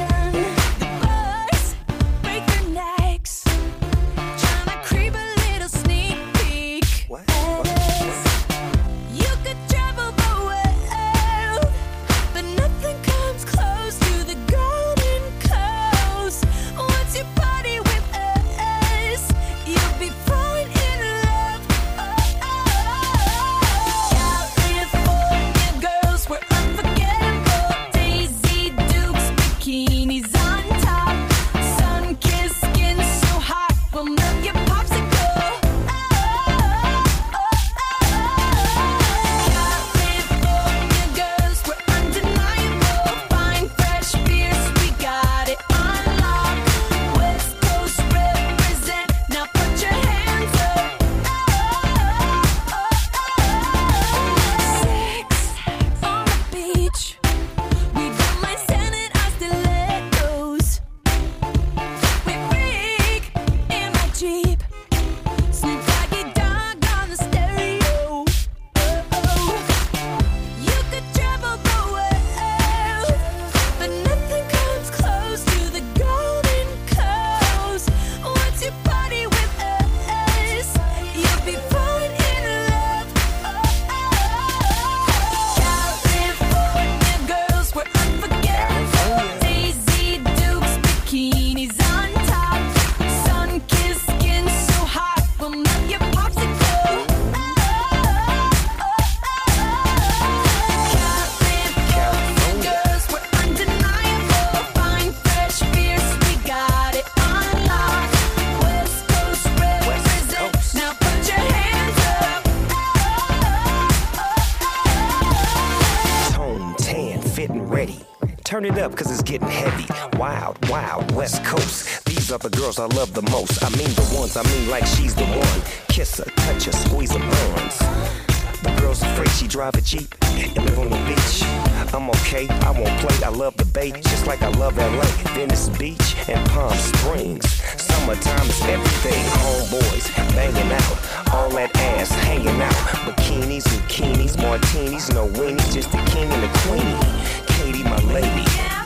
Turn it up, cause it's getting heavy. Wild, wild, West Coast. These are the girls I love the most. I mean the ones, I mean like she's the one. Kiss her, touch her, squeeze her buns. The girl's afraid she drive a Jeep and live on the beach. I'm okay, I won't play, I love the bay, just like I love LA, Venice Beach, and Palm Springs. Summertime is everything, homeboys banging out, all that ass hanging out. Bikinis, zucchinis, martinis, no weenies, just the king and the queenie. Katie, my lady,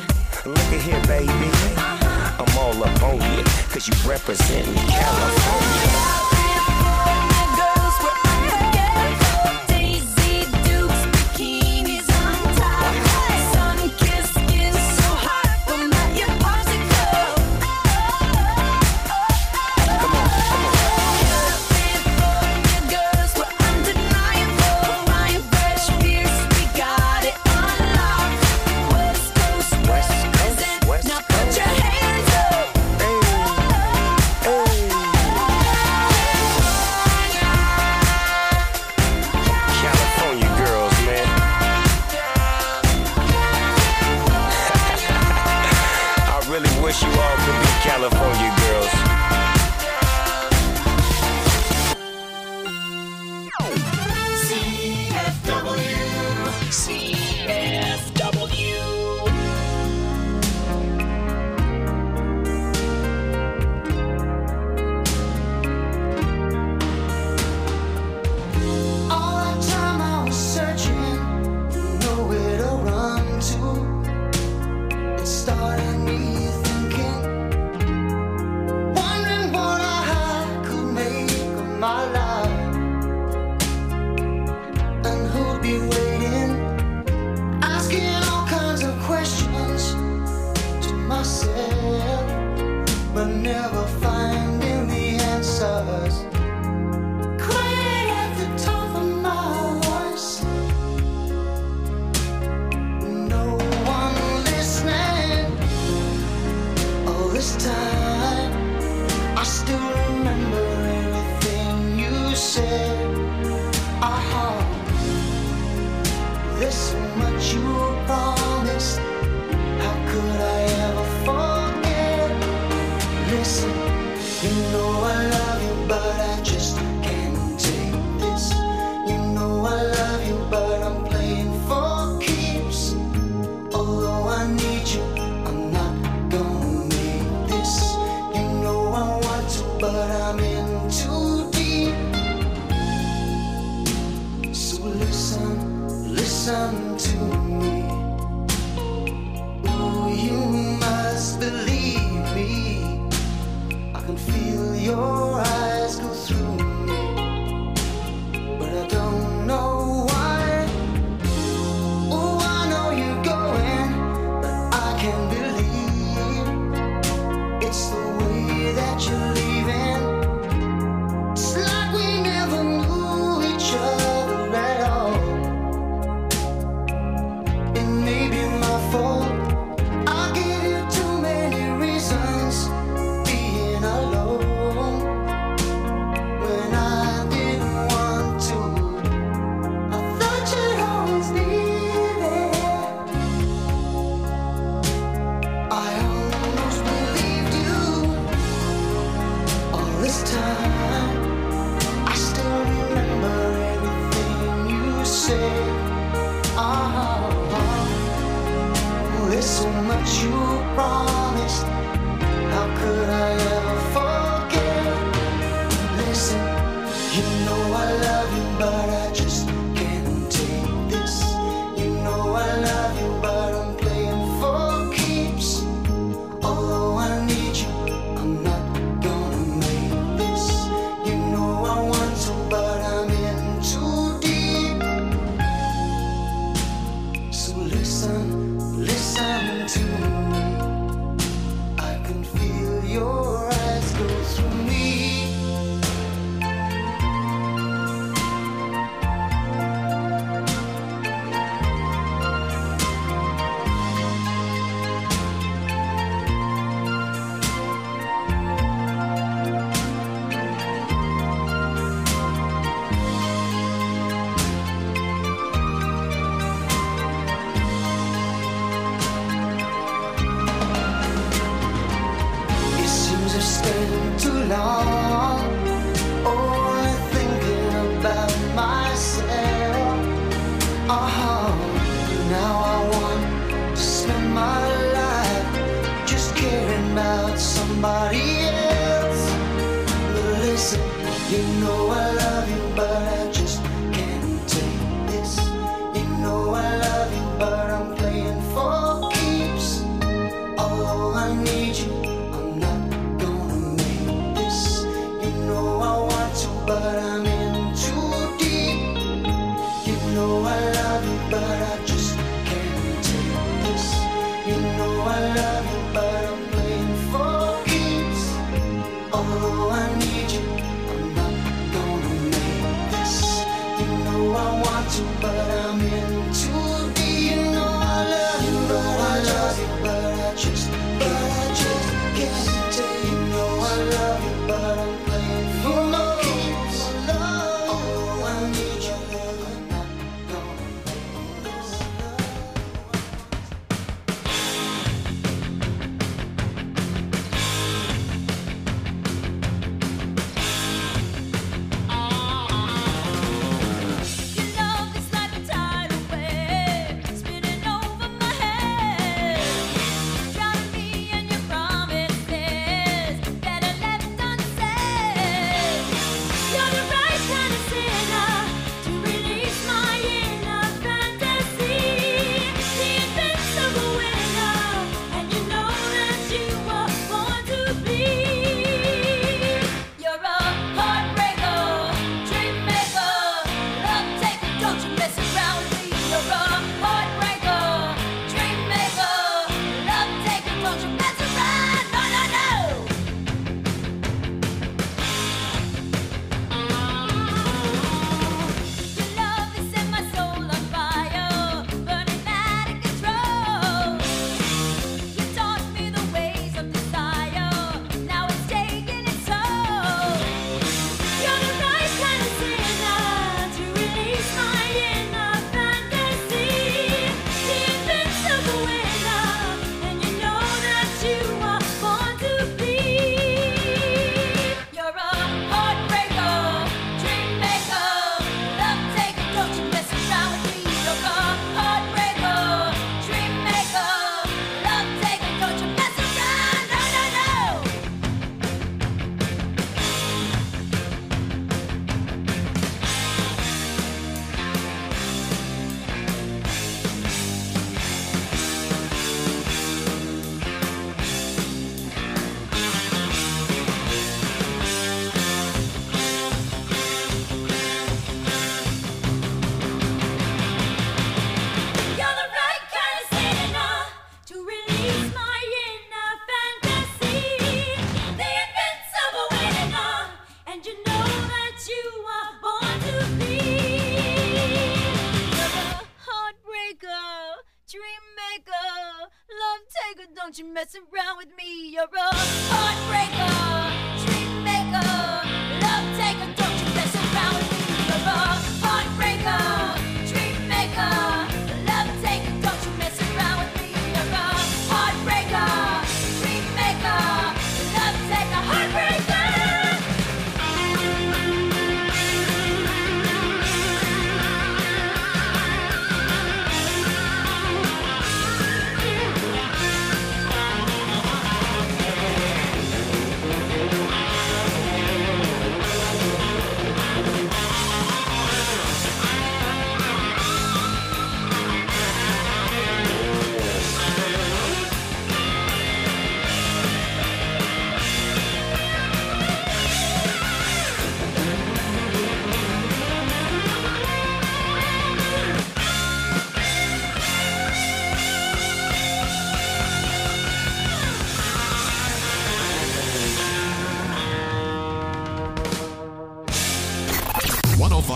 look at here, baby. I'm all up on you, cause you represent California. Wish you all could be California girls. All that time I was searching, nowhere to run to. It started me thinking, wondering what I could make of my life, and who'd be waiting, asking all kinds of questions to myself, but never finding the answers. Quiet at the top of my voice, no one listening. All this time, I still remember everything you said. There's so much you promised. How could I ever forget? Listen, you know I love you, but I just can't take this. You know I love you, but I'm playing for keeps. Although I need you, I'm not gonna make this. promised. How could I ever forget? Listen, you know I love you, but I just can't take this. You know I love you, but I'm playing for keeps. Although I need you, I'm not gonna make this. You know I want to, but I'm in too deep. So listen, listen to me. I can feel your eyes go through me. It seems I've stayed too long, only thinking about myself. Now I want to spend my life just caring about somebody else. But listen, you know I love you, but I just can't take this. You know I love you, but I'm playing for keeps. Although I need you, I'm not gonna make this. You know I want to, but I'm in too deep. You know I love you, but I just can't take this. You know I love you, but I'm playing for keeps. Although I need you, I'm not gonna make this. You know I want to, but I'm in too deep. You know I love you, but I love you, but I just can't take. You know I love you, but I'm playing for keeps. Although I need you, I'm not gonna make this. Your love is like a tidal wave, spinning over my head, drowning me in your promises that I left unsaid. You're the right kind of sinner to release my inner fantasy, the invincible winner, and you know that you were born to be. You're a heartbreaker, dream maker, love taker, don't you mess around with me. You're a heartbreaker, dream maker, love taker, don't you mess around. No, no, no. Your love has set my soul on fire, burning out of control. You taught me the ways of desire, now it's taking its toll. You're the right kind of sinner to release my inner fantasy, the invincible winner, and you know that you are born to be. You're a heartbreaker, dream maker, love taker, don't you mess around with me. You're a heartbreaker, dream maker, love taker, don't you mess around. No, no, no. You're the right kind of sinner to release my inner fantasy, the invincible winner, and you know that you are born to be. You're a heartbreaker, dream maker, love taker, don't you mess around with me. You're a heartbreaker, dream maker, love taker, don't you mess around with me. You're a heartbreaker, dream maker, love taker, don't you mess around with me. You're a heartbreaker, dream maker, love taker, heartbreaker.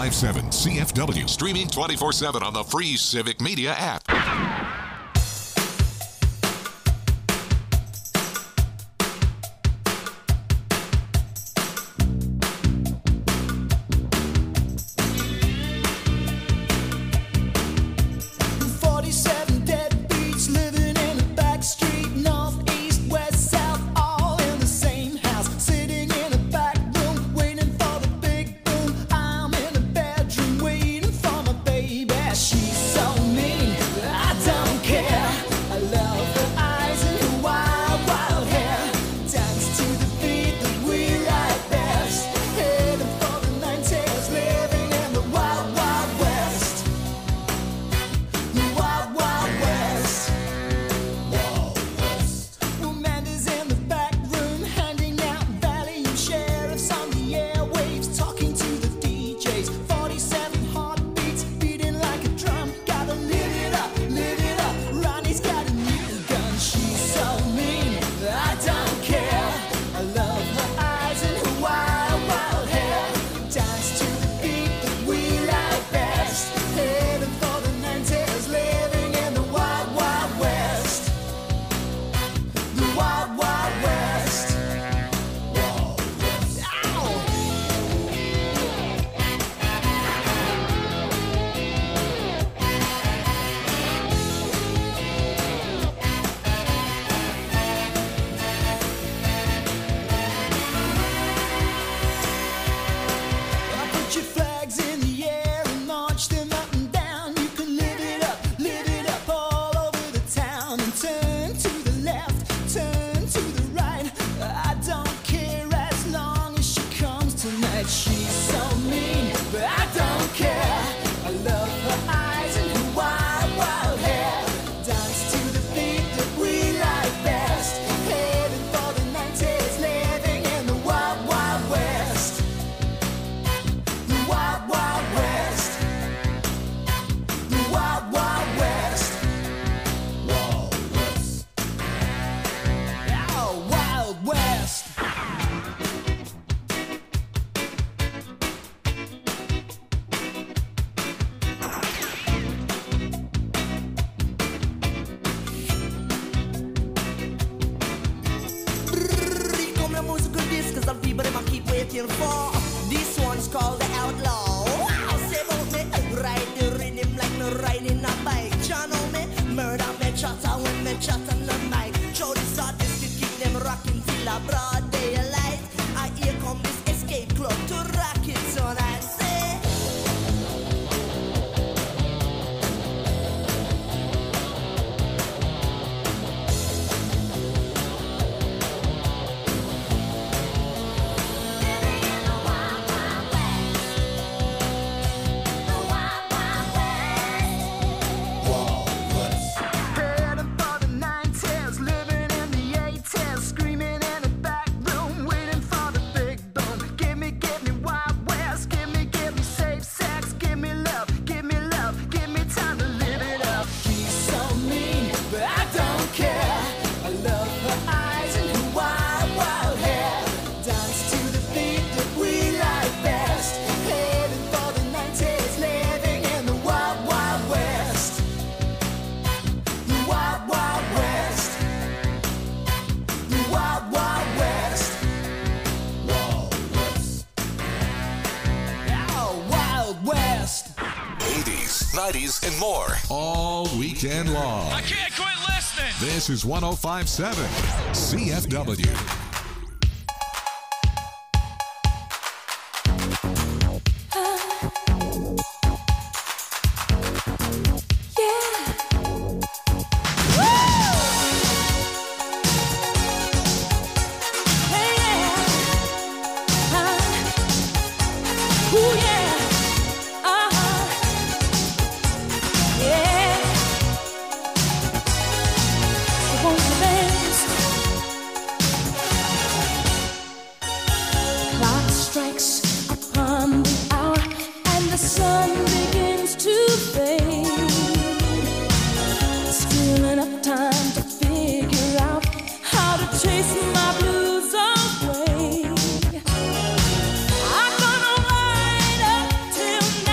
1057 CFW. Streaming 24/7 on the free Civic Media app. And more all weekend long. I can't quit listening. This is 1057 CFW. I'm gonna ride up till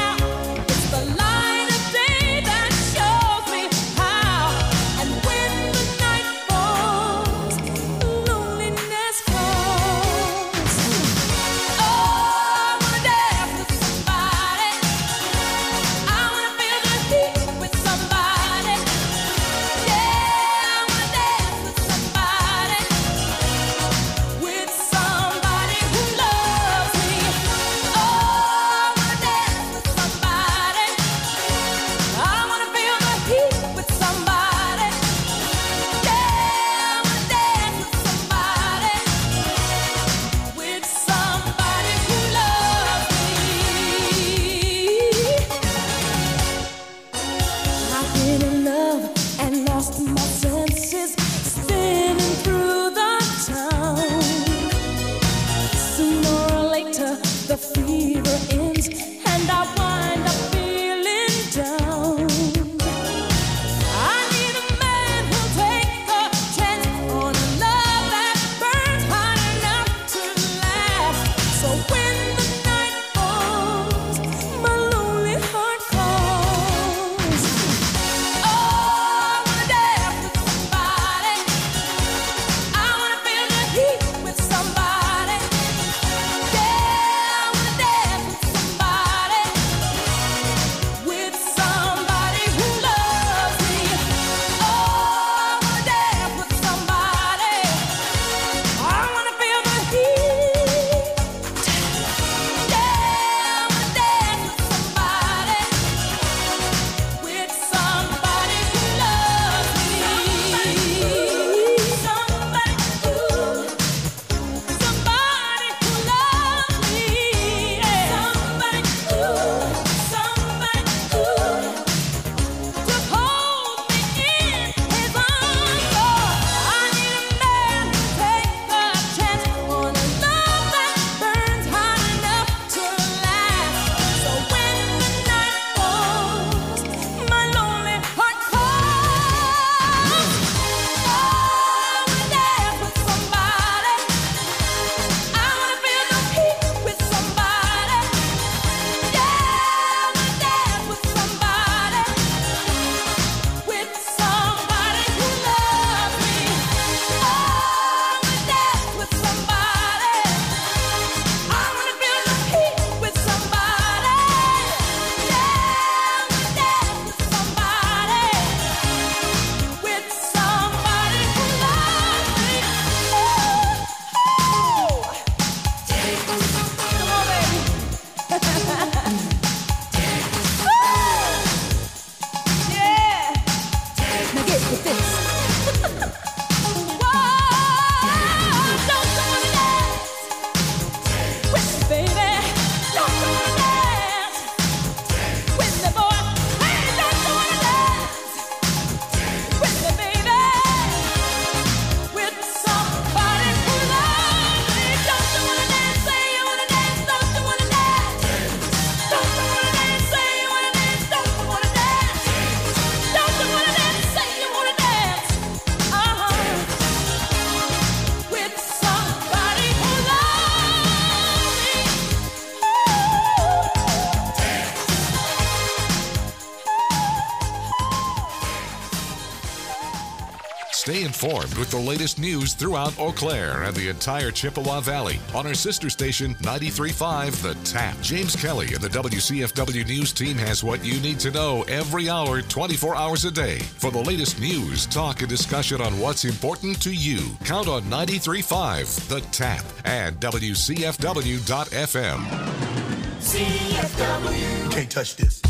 informed with the latest news throughout Eau Claire and the entire Chippewa Valley on our sister station 93.5 The Tap. James Kelly and the WCFW News team has what you need to know every hour, 24 hours a day. For the latest news, talk, and discussion on what's important to you, count on 93.5 The Tap and WCFW.FM. CFW. You can't touch this.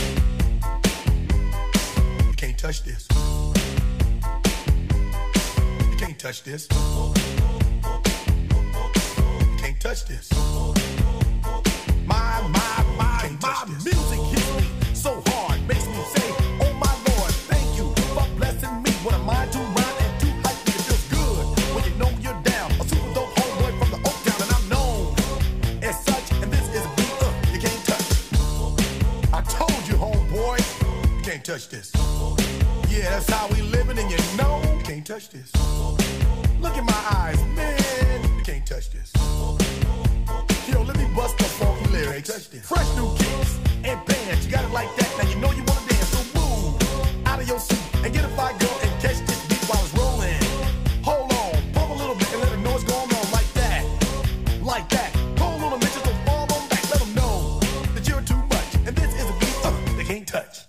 You can't touch this. You can't touch this. You can't touch this. My music hits me so hard, makes me say, oh my Lord, thank you for blessing me. What am I to rhyme and too hype? It feels good when you know you're down. A super dope homeboy from the Oak Town, and I'm known as such. And this is a beat you can't touch. I told you, homeboy, you can't touch this. Yeah, that's how we living, and you know you can't touch this. Look in my eyes, man, you can't touch this. Yo, let me bust the funky lyrics. Fresh new kicks and bands, you got it like that. Now you know you wanna dance, so move out of your seat and get a fire girl and catch this beat while it's rolling. Hold on, pump a little bit and let them know what's going on like that. Like that. Hold on a minute, don't fall on back. Let them know that you're too much. And this is a beat they can't touch.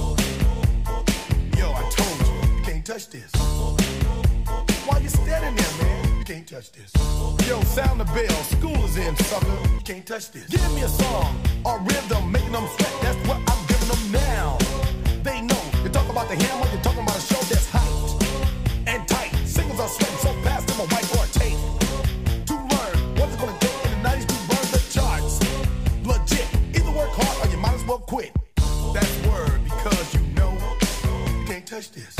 Yo, I told you, you can't touch this. Why you standing there, man? You can't touch this. Yo, sound the bell, school is in, sucker. You can't touch this. Give me a song or rhythm, making them sweat. That's what I'm giving them now. They know. You talk about the hammer, you're talking about a show that's hyped and tight. Singles are sweating so fast, them a white or a tape. To learn what it's gonna take in the 90s to burn the charts. Legit. Either work hard or you might as well quit. That's word because you know you can't touch this.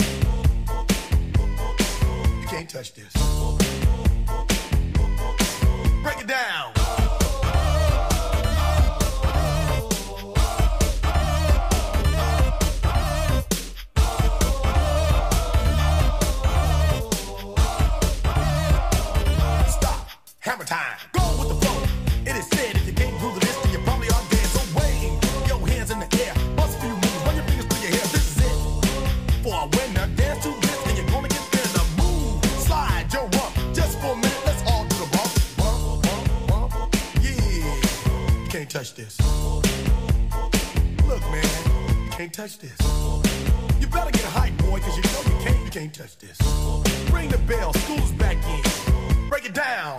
You can't touch this. Break it down. Stop. Hammer time. Go with the flow. It is said if you can't groove to this, then you probably are dead. So wave your hands in the air. Bust a few moves. Run your fingers through your hair. This is it. For a winner, dance to this, and you're gonna get there. The move. Slide your rump. Just for a minute, let's all do the bump. Bump, bump, bump. Yeah. You can't touch this. Look, man. You can't touch this. You better get hype, boy, because you know you can't touch this. Ring the bell. School's back in. Break it down.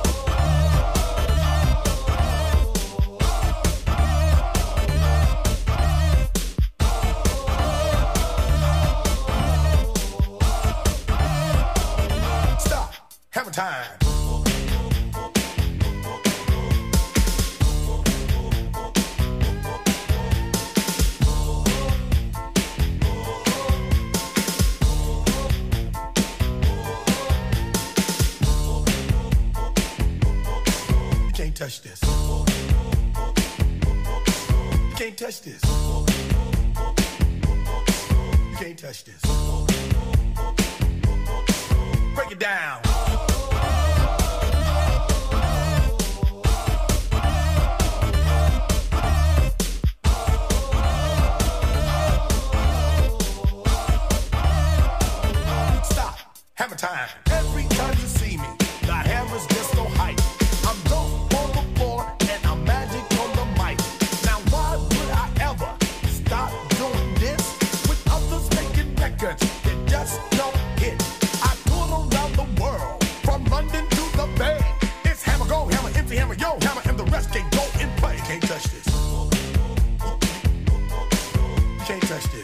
Stop. Hammer time. You can't touch this. You can't touch this. You can't touch this. Break it down. Stop. Hammer time. Every time you see me, the hammer's just so hype. I'm dope on the floor and I'm magic on the mic. Now why would I ever stop doing this with others making records that just don't hit? I tour around the world, from London to the Bay. It's hammer, go hammer, empty hammer, yo hammer, and the rest can go in play. You can't touch this. You can't touch this.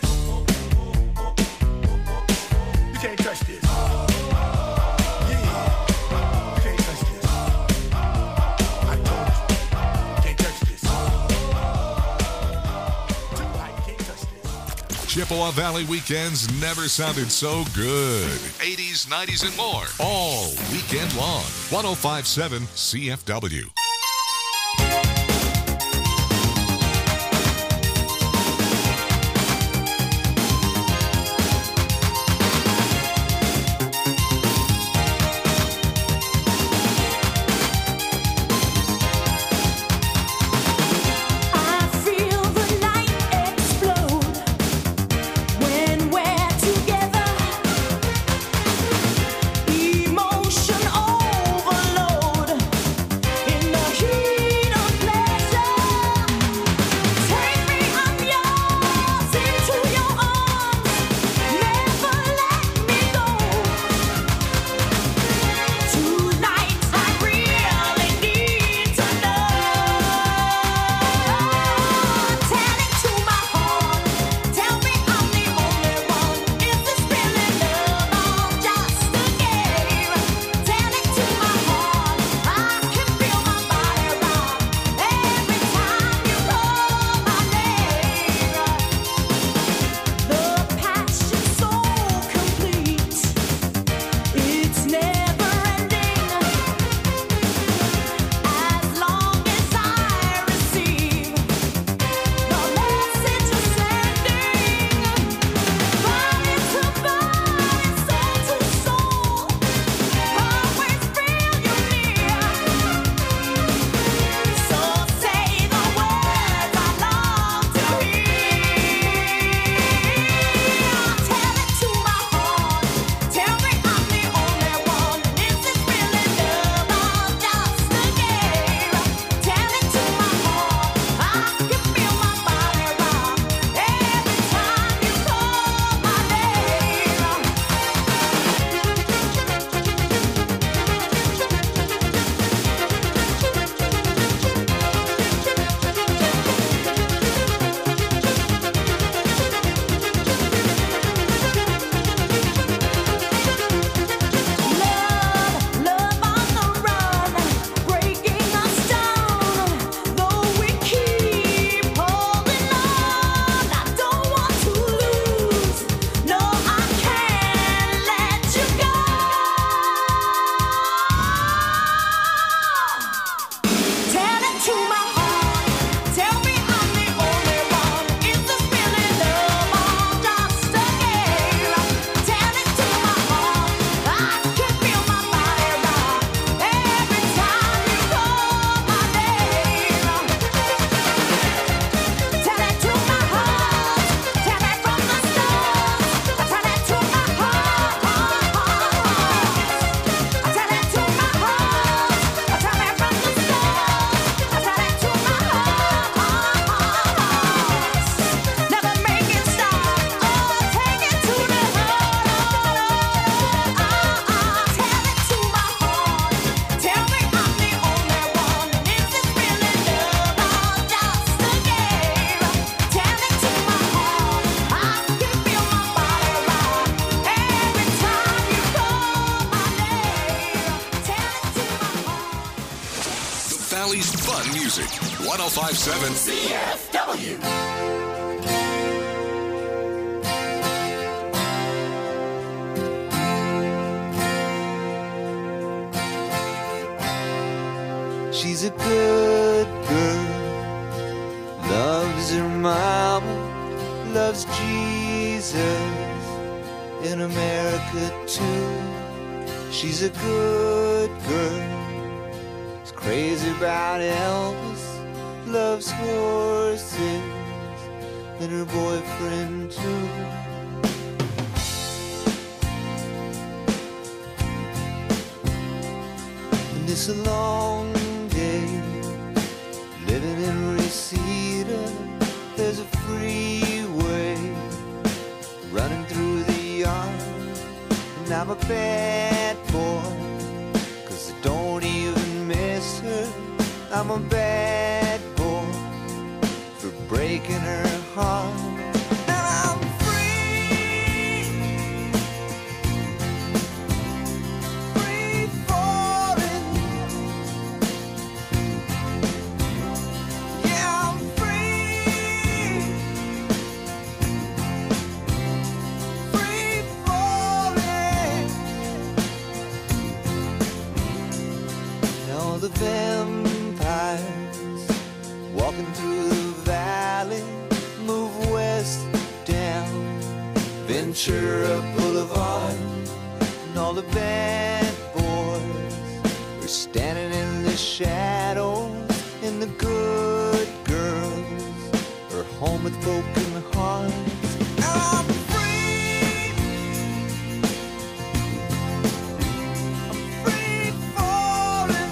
You can't touch this. Yeah. You can't touch this. I told you. You can't touch this. Too high, you can't touch this. Chippewa Valley weekends never sounded so good. 80s, 90s, and more. All weekend long. 105.7 CFW. I feel the night explode when we're together. Valley's fun music. 105.7 CFW. She's a good girl, loves her mama, loves Jesus in America too. She's a good girl, is crazy about Elvis, loves horses and her boyfriend too. And it's a long day living in Reseda. There's a freeway running through the yard, and I'm a bad boy, 'cause I don't even miss her. I'm a bad boy for breaking her heart. And I'm free, free falling. Yeah, I'm free, free falling. Now the vampires walking through the valley move west down Ventura Boulevard, and all the bad boys are standing in the shadows, and the good girls are home with broken hearts. And I'm free, I'm free falling.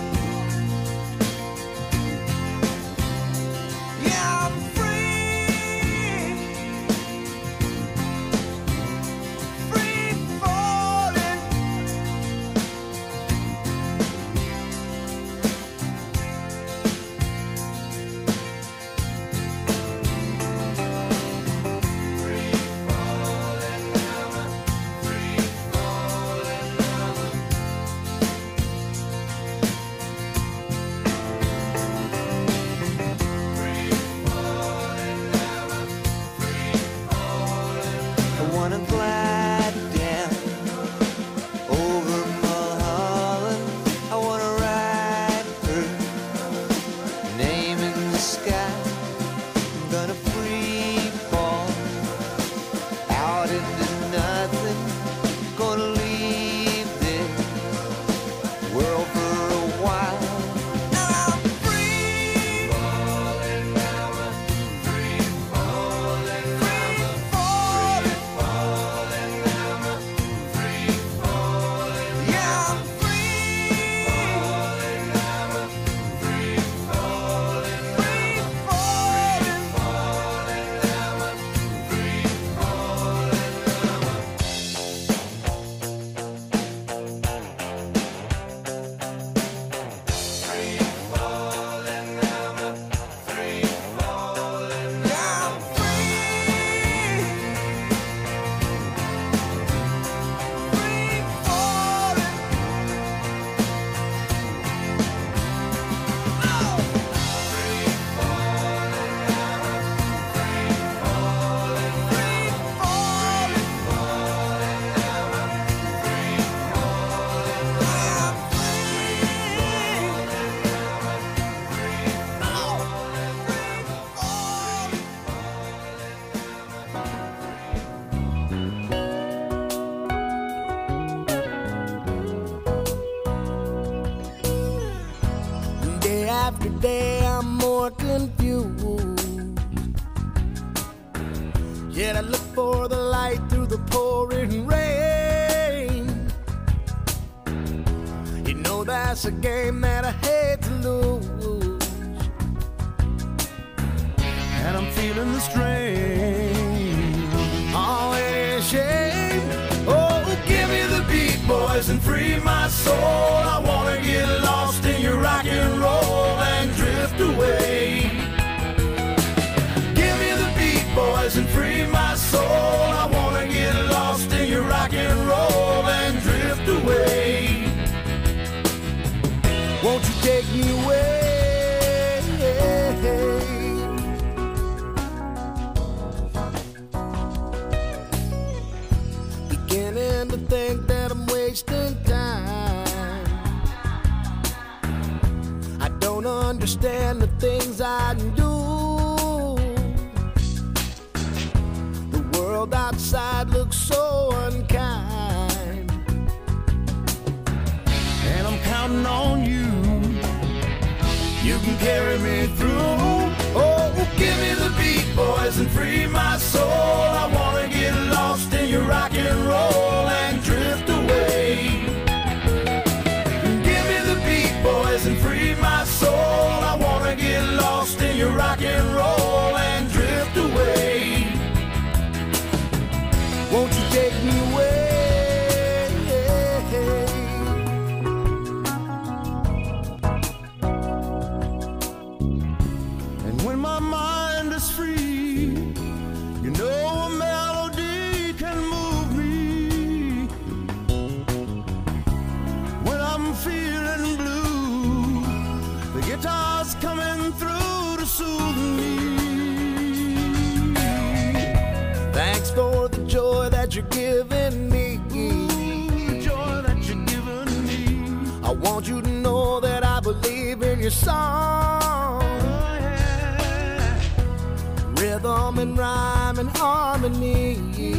Yeah, I'm free, free falling. I wanna glide down over Mulholland. I wanna write her name in the sky. I'm gonna free fall out into nothing. Gonna leave this world for a while. And I'm free, falling, free falling, free falling. Yeah, I'm free, free falling, yeah, I'm free, free falling. Day after day, I'm more confused. Yet I look for the light through the pouring rain. You know that's a game that I hate to lose, and I'm feeling the strain. Oh, it is a shame. Oh, give me the beat, boys, and free my soul. I wanna get lost in your rock and roll and drift away. Give me the beat, boys, and free my soul. I wanna get lost in your rock and roll and drift away. Won't you take me away? don't understand the things I do. The world outside looks so unkind, and I'm counting on you. You can carry me through. Oh, give me the beat, boys, and free my soul. I wanna get lost in your rock and roll and drift away. Give me the beat, boys, and free my soul. I wanna get lost in your rock and roll and drift away. Won't you take me away? And when my mind is free, you know a melody can move me. When I'm feeling blue, the guitar's coming through to soothe me. Thanks for the joy that you're giving me. The joy that you're giving me. I want you to know that I believe in your song. Rhythm and rhyme and harmony.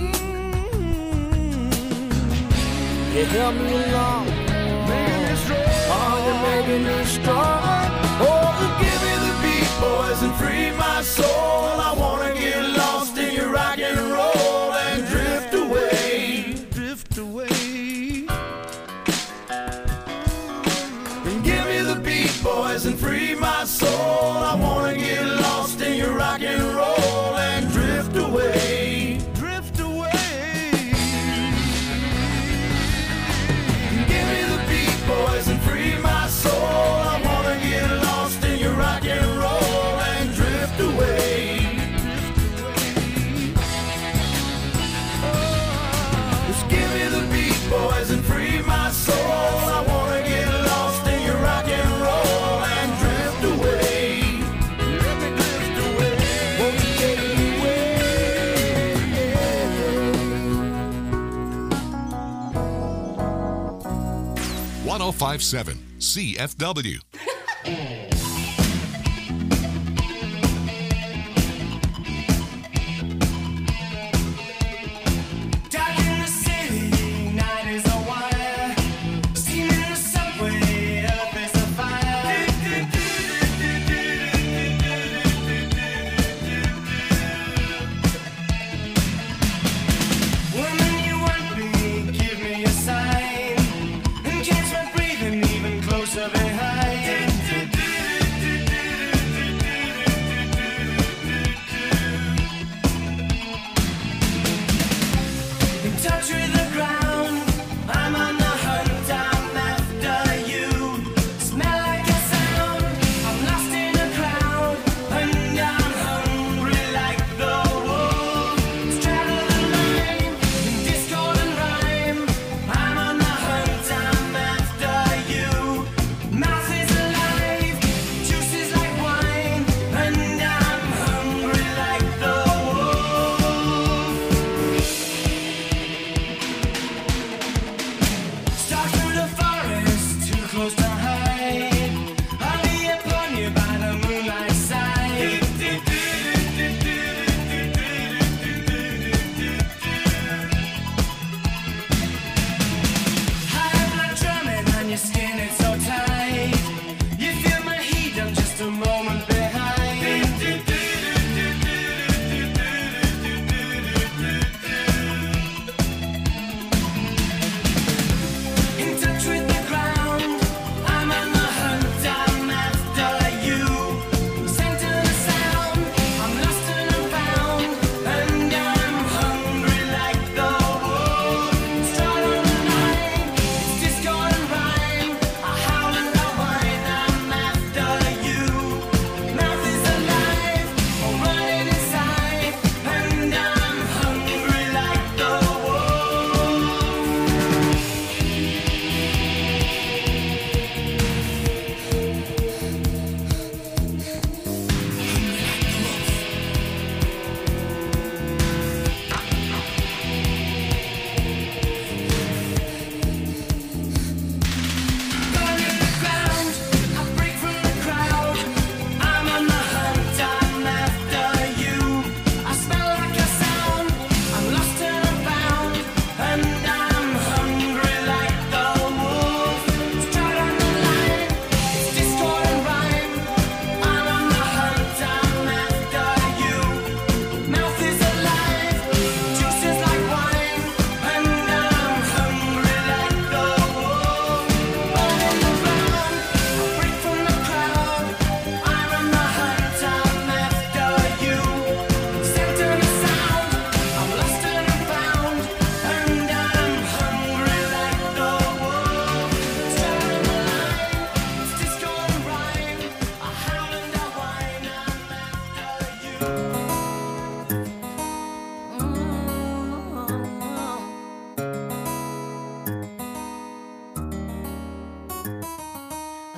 You help me along, making me strong. Oh, you're making me strong. Oh, give me the beat, boys, and free my soul. I wanna get lost in your rock and roll and drift away. Drift away. And give me the beat, boys, and free my soul. I wanna get lost in your rock and roll and drift away. Drift away. Give me the beat, boys, and free my soul. I wanna get lost in your rock and roll and drift away. Just give me the beat, boys, and free my soul. I wanna get lost in your rock and roll and drift away. Let me drift away. Won't you take me away? 1057 CFW. Dark in the city, night is a wire. Steam in the subway, earth is a fire. Woman, you want me, give me a sign. And catch my breathing even closer behind. In touch with the ground, I'm on the hunt, I'm after you. Smell like a sound, I'm lost in a crowd, and I'm hungry like the wolf. Straddle the line, in discord and rhyme, I'm on the hunt, I'm after you. Mouth is alive, juice is like wine, and I'm hungry like the wolf. Stalk through the forest, too close to hide. I'll be upon you by the moonlight side. High blood drumming on your skin, it's so tight. You feel my heat, I'm just a moment behind. In touch with the ground,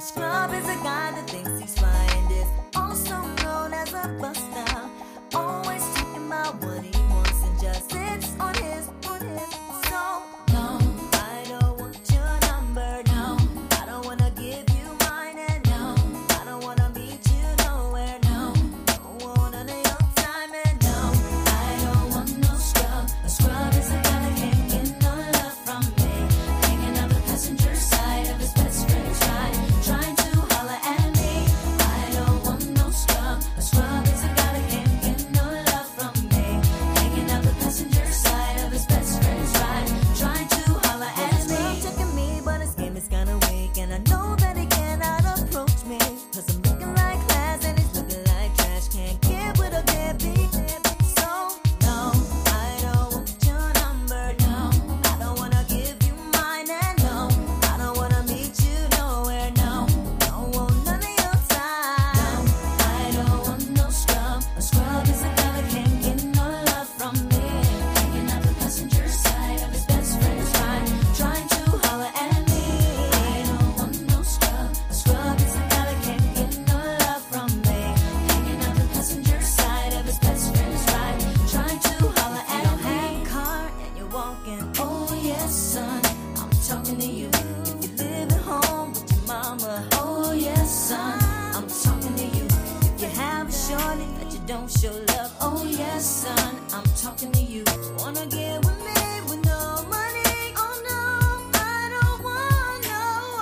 scrub is a guy that thinks he's fly and is also known as a buster. Always talking about what he wants and just sits on his. So, no, I don't want your number, no. I don't wanna give you mine, and no, I don't wanna meet you nowhere, no. Don't want none of your time, and no, I don't want no scrub. A scrub is a guy that can't get no love from me. Hanging out the passenger side of his best friend's ride, trying to holler at me. I don't want no scrub. A scrub is a guy that can't get no love from me. Hanging out the passenger side of his best friend's ride, trying to holler at me. He's checking me, but his game is kinda weak, and I know that he cannot approach me, 'cause I'm looking like class and he's looking like trash. Can't get with a deadbeat. So, no, I don't want your number, no. I don't wanna give you mine, and no, I don't wanna meet you nowhere, no. Don't want none of your time. I don't want no scrub. A scrub is a guy that can't get no love from me. Hanging out the passenger side of his best friend's ride, trying to holler at me. I don't want no scrub. A scrub is a guy that can't get no love from me. Hanging out the passenger side of his best friend's ride, trying to holler at me. You don't have a car and you're walking. Oh yes, son, I'm talking to you. If you live at home with your mama. Oh yes, son, I'm talking to you. If you have a shorty that you don't show love. Oh yes, son, I'm talking to you. Wanna get with me with no money? Oh no, I don't want no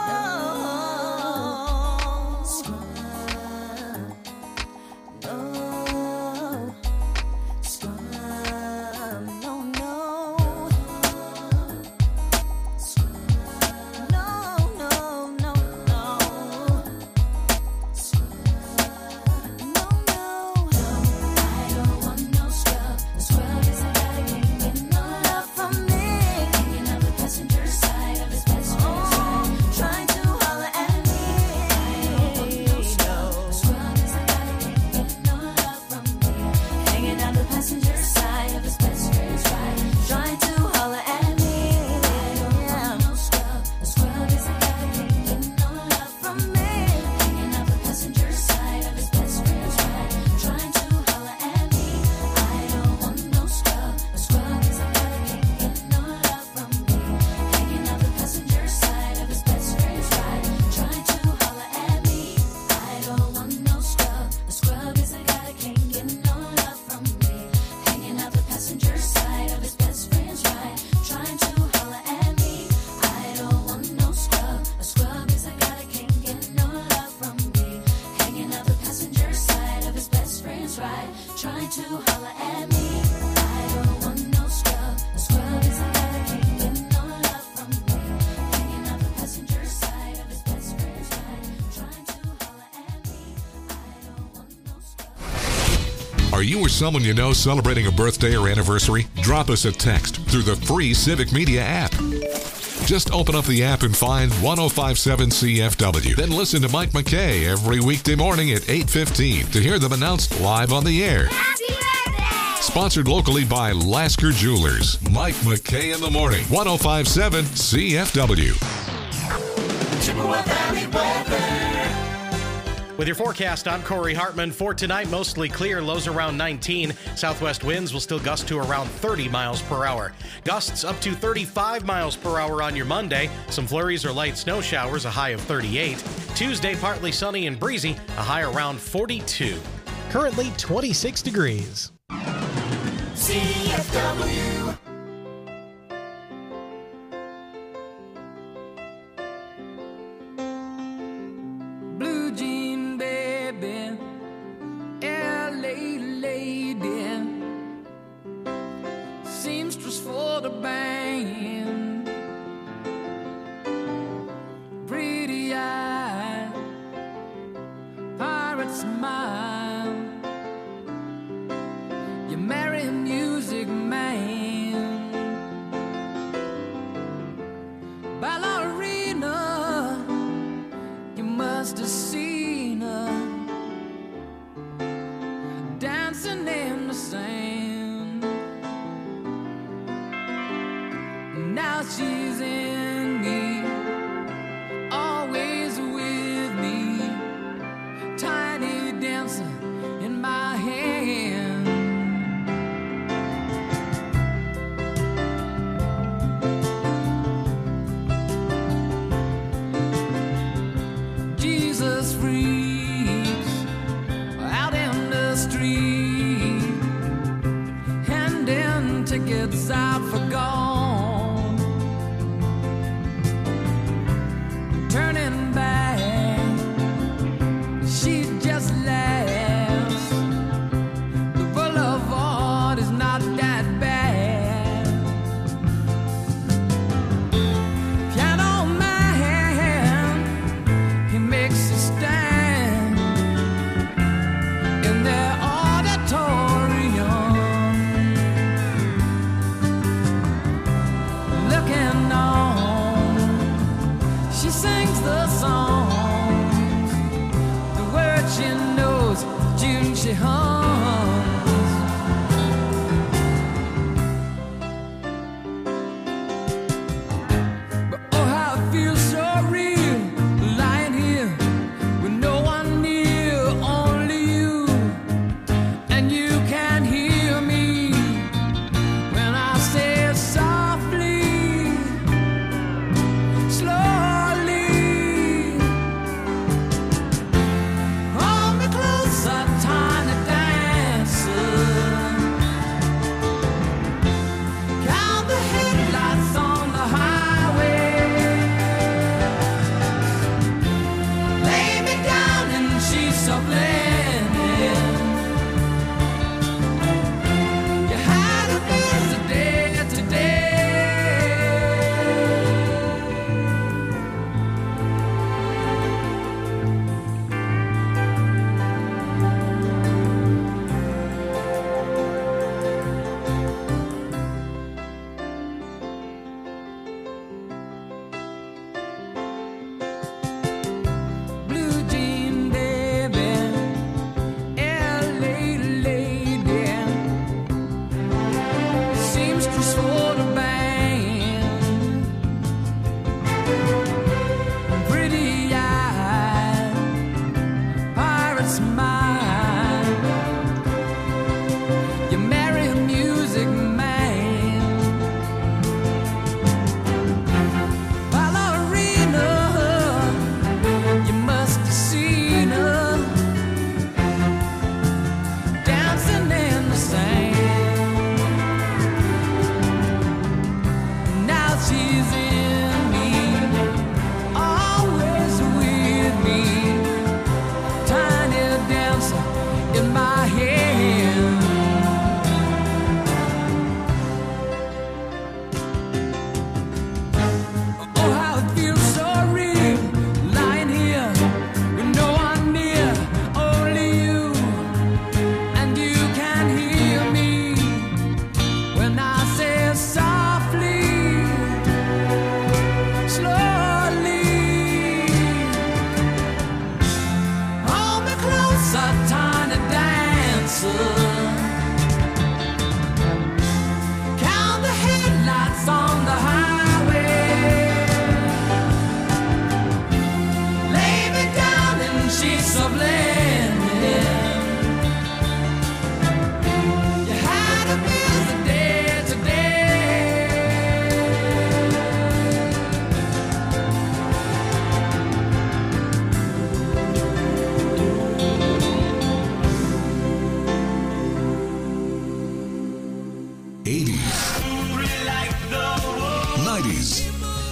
scrub. No scrub. No, no. No, no, no, no. No, no. I don't want no scrub. A scrub is a guy that can't get no love from me. Hanging out the passenger side of his best friend's ride, trying to holler at me. I don't want no scrub. A scrub is a guy that can't get no love from me. Hanging out the passenger side of his best friend's ride, trying to holler at me. I don't want no scrub. A scrub is a guy that can't get no love from me. Hanging out the passenger side of his best friend's ride, trying to holler at me. I don't want no scrub. A scrub is a guy that can't get no love from me. Hanging out the passenger side of his best friend's ride, trying to holler at me. I don't want no scrub. A scrub is a guy that can't get no love from me. Hanging out the passenger side of his best friend's ride, trying to holler at me. I don't want no scrub. A scrub is a guy that can't get no love from me. Hanging out the passenger side of his best friend's ride, trying to holler at me. I don't want no scrub. A scrub is a guy that can't get no love from me. Hanging out the passenger side of his best friend's ride, trying to holler at me. I don't want no scrub. Are you or someone you know celebrating a birthday or anniversary? Drop us a text through the free Civic Media app. Just open up the app and find 1057 CFW. Then listen to Mike McKay every weekday morning at 8:15 to hear them announced live on the air. Happy birthday! Sponsored locally by Lasker Jewelers. Mike McKay in the morning. 1057 CFW. Chippewa Valley weather. With your forecast, I'm Corey Hartman. For tonight, mostly clear, lows around 19. Southwest winds will still gust to around 30 miles per hour. Gusts up to 35 miles per hour on your Monday. Some flurries or light snow showers, a high of 38. Tuesday, partly sunny and breezy, a high around 42. Currently 26 degrees. CFW. Blue jean baby, LA lady, seamstress for the band, pretty eye, pirate smile, you marry music man, ballerina, you must have seen her dancing in the sand. Now she's in me, always with me. freaks out in the street, handing tickets out for gone, turning back, she just laughs. The boulevard is not that bad. Piano man, he makes a stand in their auditorium, looking on. She sings the songs, the words she knows, June she hums. But oh, how it feels so real, lying here with no one near, only you, and you can hear me when I say it softly, slowly. Hold me closer, tiny dancer. Count the headlights on the highway. Lay me down and she's so blended. You had a busy day today. Blue jean baby, LA lady, seamstress for the band, pretty eyed, pirate smile. You marry a music man, ballerina. You must have seen her dancing in the sand. Now she's in me, always with me, tiny dancer in my hand. Oh, how it feels so real, lying here with no one near, only you, and you can hear me when I say it softly, slowly. Hold me closer, tiny dancer. Count the headlights on the highway. Lay me down and she's so blended. You had a busy day today. '90s,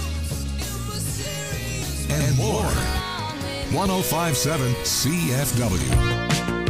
and more. 105.7 CFW.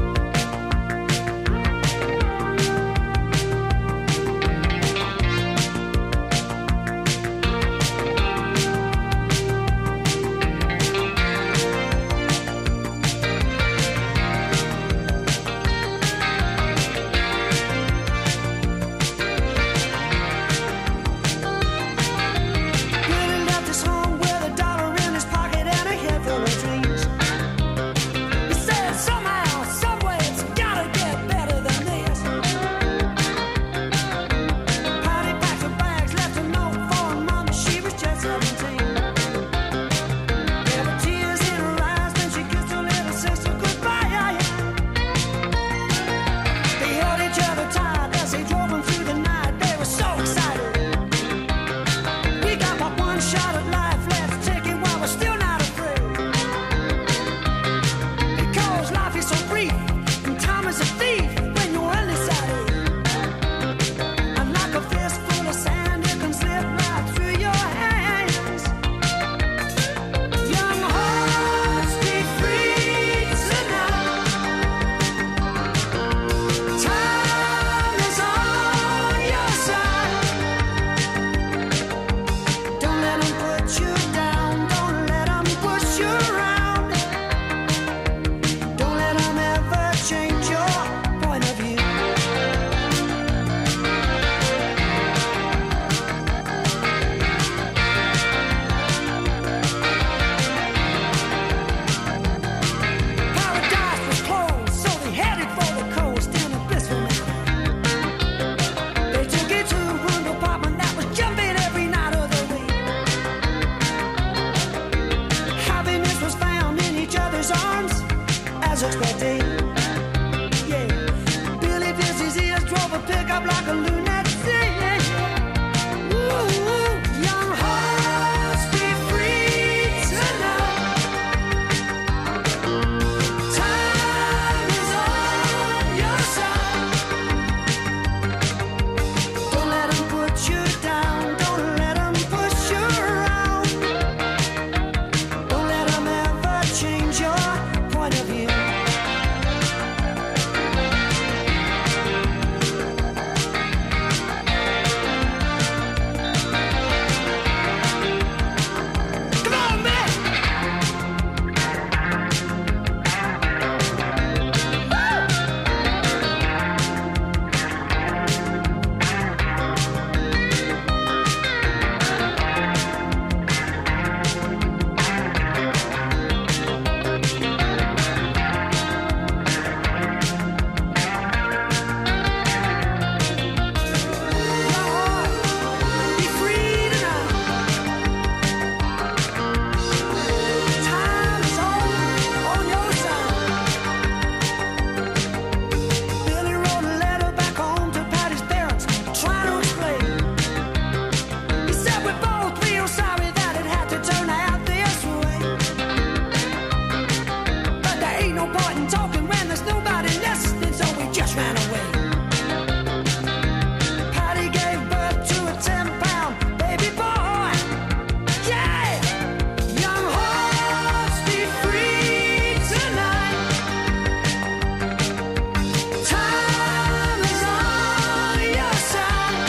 Really left his home with $1 in his pocket and a head full of dreams. He said somehow, hazards per day. Yeah, Billy pierced his ears, drove a pickup like a lunatic. Ooh, young hearts be free tonight. Time is on your side. Don't let them put you down. Don't let them push you around. Don't let them ever change your point of view. Come on, man! Be free tonight. Time is on your side. Billy wrote a letter back home to Patty's parents, trying to explain. He said we both feel sorry that it had to turn out this way. But there ain't no point in talking when there's nobody listening, so we just ran away. Patty gave birth to a 10-pound baby boy. Yeah! Young hearts be free tonight. Time is on your side.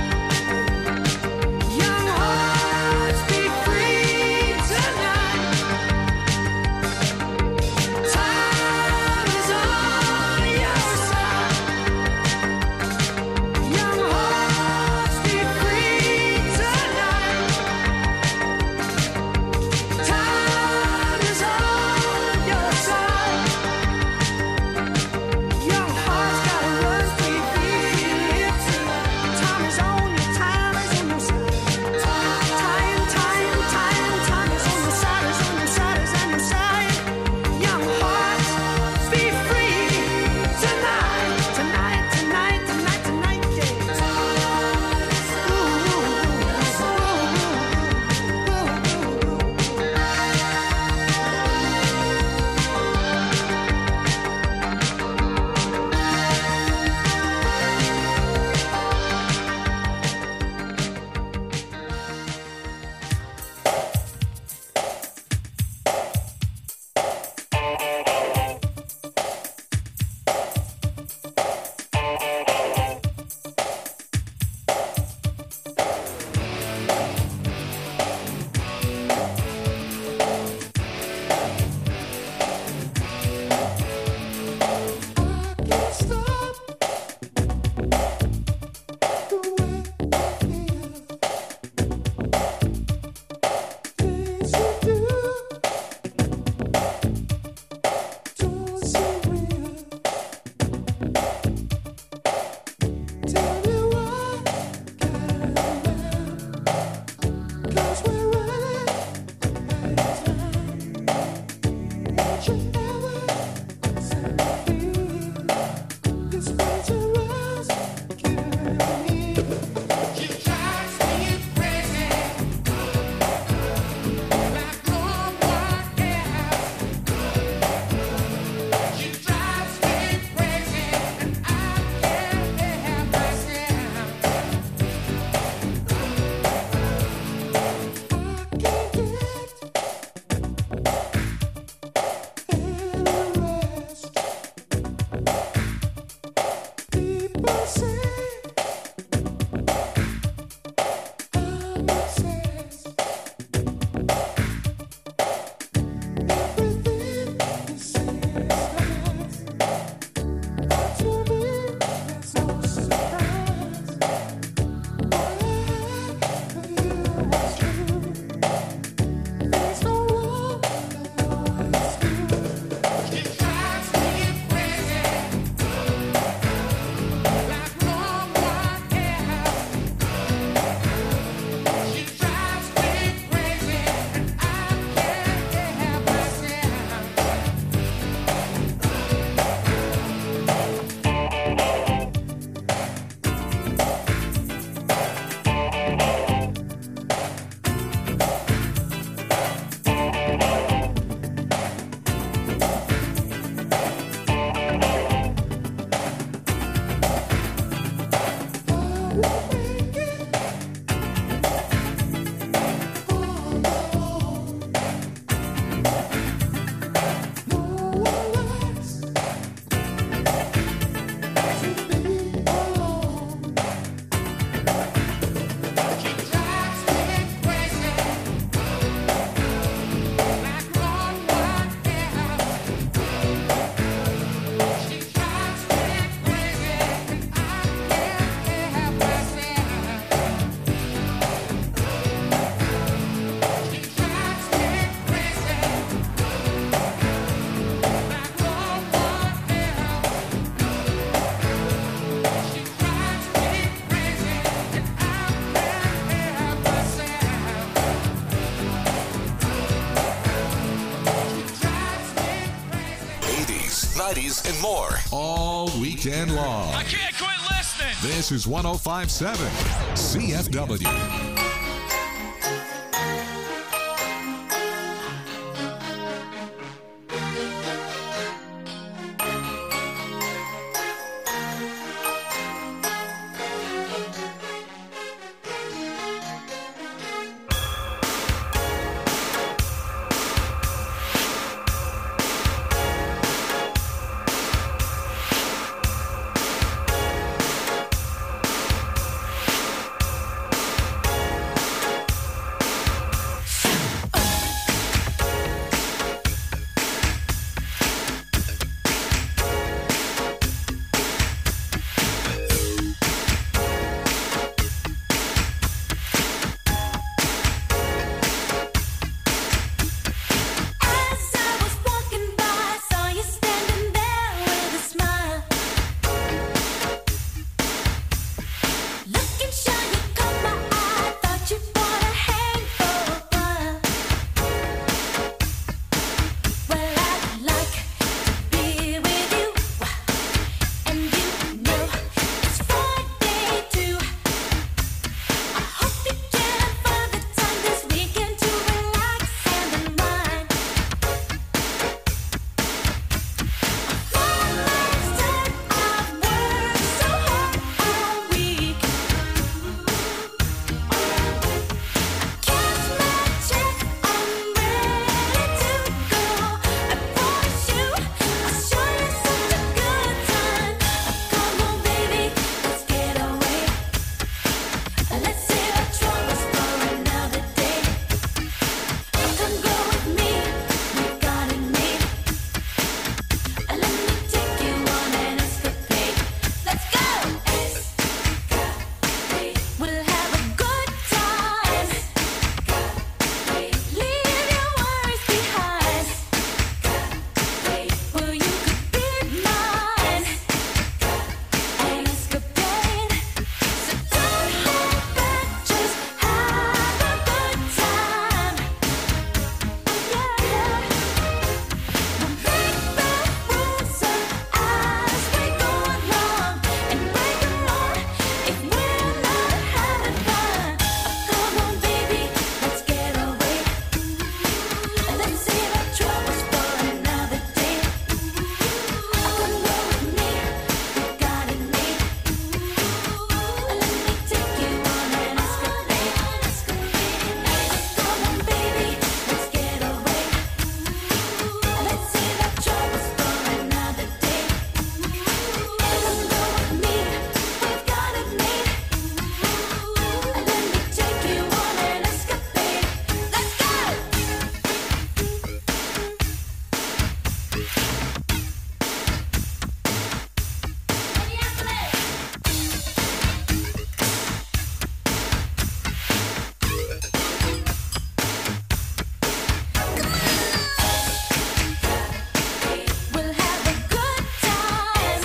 Young hearts be free tonight. Time is on your side. Young hearts be free tonight. Time is on your side. Young hearts gotta run free, live tonight. Time is on your side. Time is on your side, is on your side. Young hearts be free tonight, 90s, and more. All weekend long. I can't quit listening. This is 105.7 CFW.